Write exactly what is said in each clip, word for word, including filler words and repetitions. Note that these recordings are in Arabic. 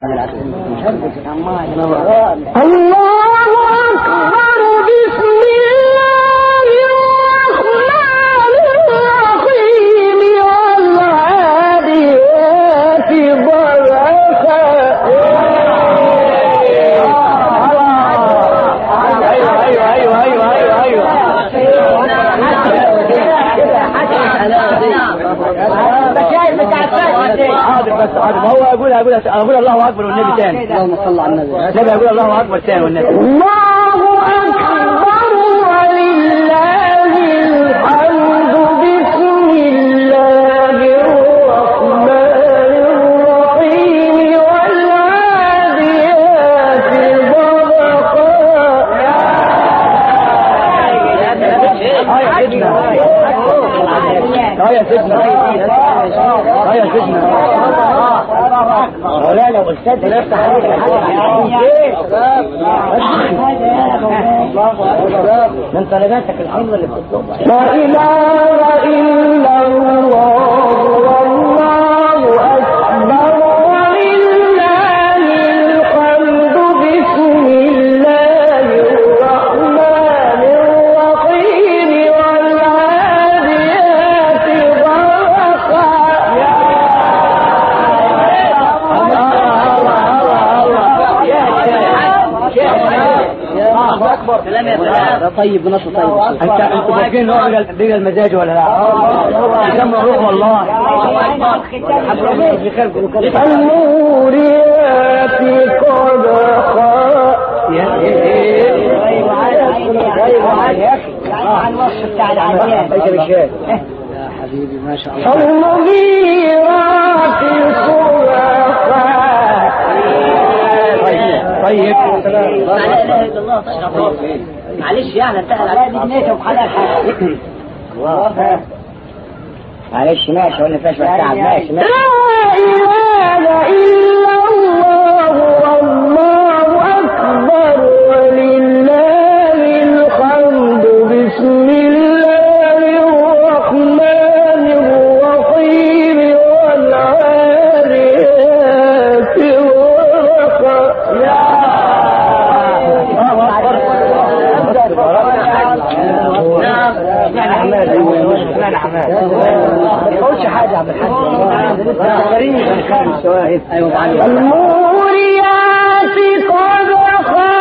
الله أكبر بسم الله الرحمن الرحيم والعاديات ضبحا أيوه أيوه أيوه أيوه حاضر بس حاضر ما هو اقول اقول اقول الله اكبر والنبي ثاني. اللهم صل على النبي. النبي اقول الله اكبر ثاني والنبي. الله اكبر ولله الحمد بسم الله الرحمن الرحيم والعاديات ضبحا. يا سيدنا يا سيدنا يا سيدنا ولا لو استاذ نفتح عليك من طلباتك الحمد اللي بتطلبها. لا اله الا الله والله اكبر ولله الحمد بسم الله الرحمن الرحيم والعاديات ضبحا. سلام يا سلام. طيب بنص طيب. انت انتوا فاكرين هو بيجي المزاج ولا لا؟ يسمى روح والله. الموريات قدحا. يا عن الوصف بتاع العمليات. يا حبيبي ما شاء الله. المغيرات صبحا. طيب معلش يعني انتهى عليها دي جنيته وحلال حاجه. معلش ماشي ولا فيش تعب ماشي. لا اله الا الله والله اكبر ولله الحمد بسم الله الرحمن الرحيم والعاديات ضبحا. قولش حاجة عبد الحاج. الموريات قدحا.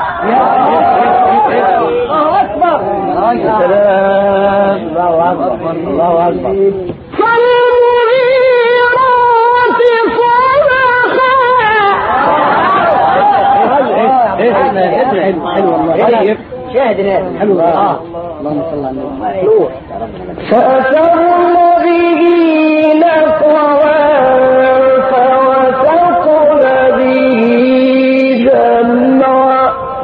الله أكبر. الله أكبر الله أكبر. فالمغيرات صبحا. حلو والله. شاهد ناس حلو والله. اللهم صل على النبي. فأثرن به نقعا فوسطن به جمعا.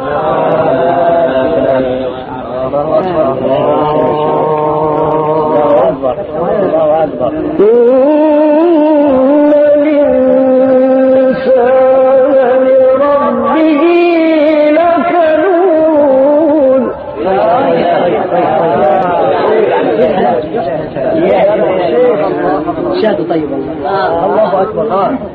الله أكبر. إن الإنسان لربه لكنود. شاهد طيب الله. الله أكبر.